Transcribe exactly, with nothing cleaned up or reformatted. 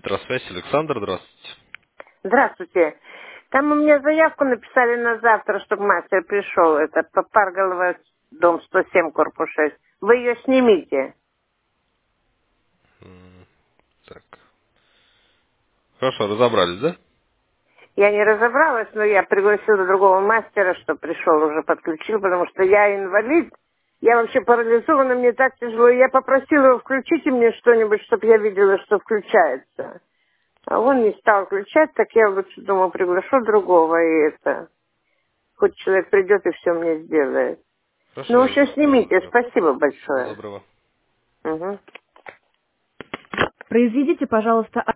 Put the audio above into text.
Петросвязь, Александр, здравствуйте. Здравствуйте. Там у меня заявку написали на завтра, чтобы мастер пришел. Это по Парголово, дом сто семь, корпус шесть. Вы ее снимите. М, Так. Хорошо, разобрались, да? Я не разобралась, но я пригласила другого мастера, что пришел, уже подключил, потому что я инвалид. Я вообще парализована, мне так тяжело. Я попросила его, включите мне что-нибудь, чтобы я видела, что включается. А он не стал включать, так я лучше, думаю, приглашу другого, и это... Хоть человек придет и все мне сделает. Хорошо, Ну, в я общем, снимите. посмотрю. Спасибо Всего большое. доброго. Угу. Произведите, пожалуйста,